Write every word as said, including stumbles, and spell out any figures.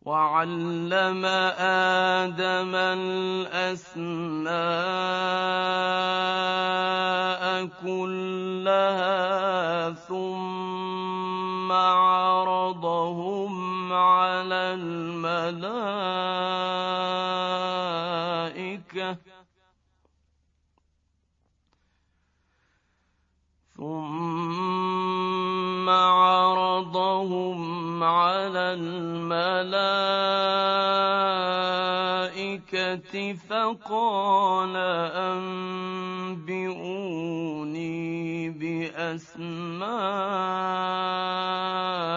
وعلم آدم الأسماء كلها ثم عرضهم على الملائكة ثم عرضهم على الملائكة فقال أنبئوني بأسماء